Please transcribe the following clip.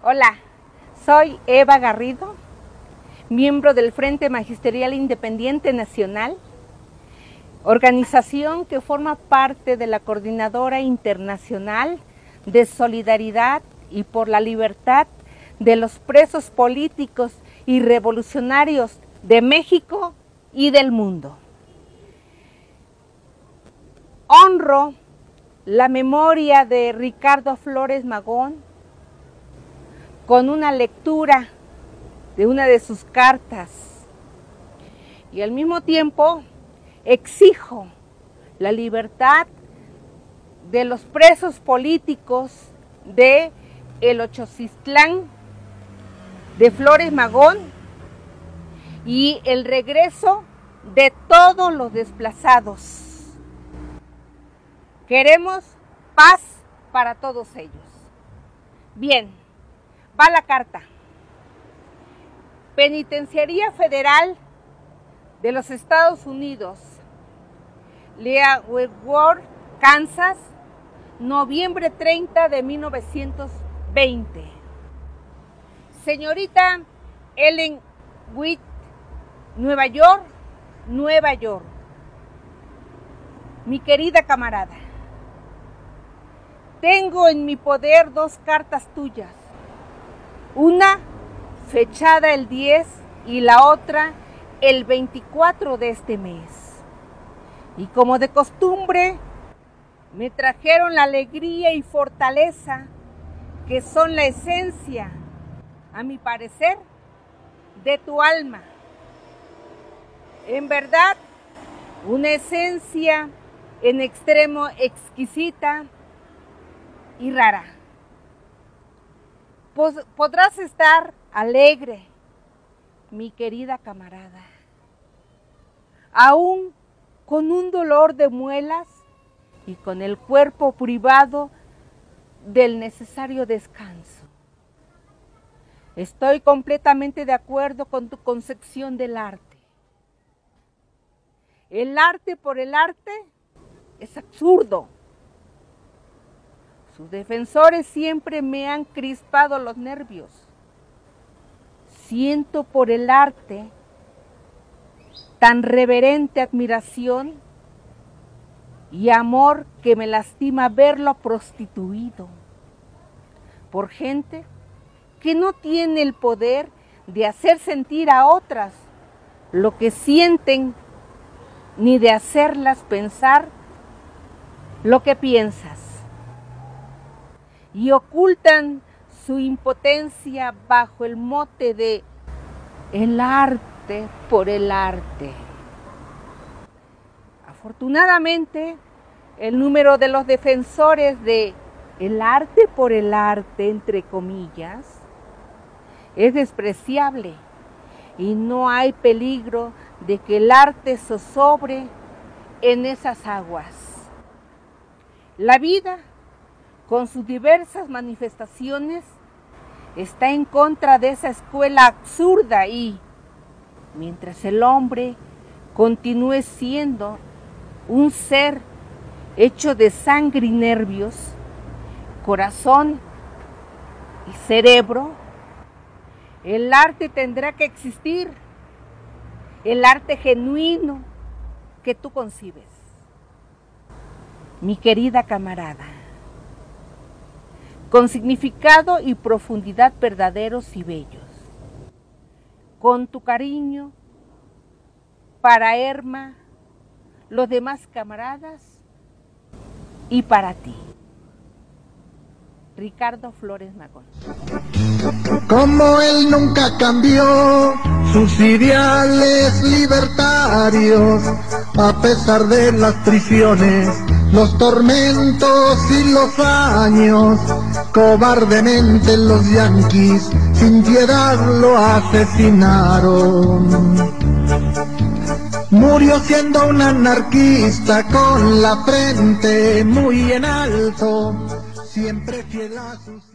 Hola, soy Eva Garrido, miembro del Frente Magisterial Independiente Nacional, organización que forma parte de la Coordinadora Internacional de Solidaridad y por la Libertad de los Presos Políticos y Revolucionarios de México y del mundo. Honro la memoria de Ricardo Flores Magón con una lectura de una de sus cartas y al mismo tiempo exijo la libertad de los presos políticos de el Ociocistlán de Flores Magón y el regreso de todos los desplazados. Queremos paz para todos ellos. Bien, va la carta. Penitenciaría Federal de los Estados Unidos, Leavenworth, Kansas, noviembre 30 de 1920. Señorita Ellen Witt, Nueva York, Nueva York. Mi querida camarada, tengo en mi poder dos cartas tuyas, una fechada el 10 y la otra el 24 de este mes. Y como de costumbre, me trajeron la alegría y fortaleza que son la esencia, a mi parecer, de tu alma. En verdad, una esencia en extremo exquisita y rara. Podrás estar alegre, mi querida camarada, aún con un dolor de muelas y con el cuerpo privado del necesario descanso. Estoy completamente de acuerdo con tu concepción del arte. El arte por el arte es absurdo. Sus defensores siempre me han crispado los nervios. Siento por el arte tan reverente admiración y amor que me lastima verlo prostituido por gente que no tiene el poder de hacer sentir a otras lo que sienten, ni de hacerlas pensar lo que piensas. Y ocultan su impotencia bajo el mote de el arte por el arte. Afortunadamente, el número de los defensores de el arte por el arte, entre comillas, es despreciable y no hay peligro de que el arte zozobre en esas aguas. La vida, con sus diversas manifestaciones, está en contra de esa escuela absurda y, mientras el hombre continúe siendo un ser hecho de sangre y nervios, corazón y cerebro, el arte tendrá que existir, el arte genuino que tú concibes. Mi querida camarada, con significado y profundidad verdaderos y bellos, con tu cariño para Erma, los demás camaradas y para ti. Ricardo Flores Magón. Como él nunca cambió sus ideales libertarios, a pesar de las prisiones, los tormentos y los años, cobardemente los yanquis sin piedad lo asesinaron. Murió siendo un anarquista con la frente muy en alto, siempre fiel a sus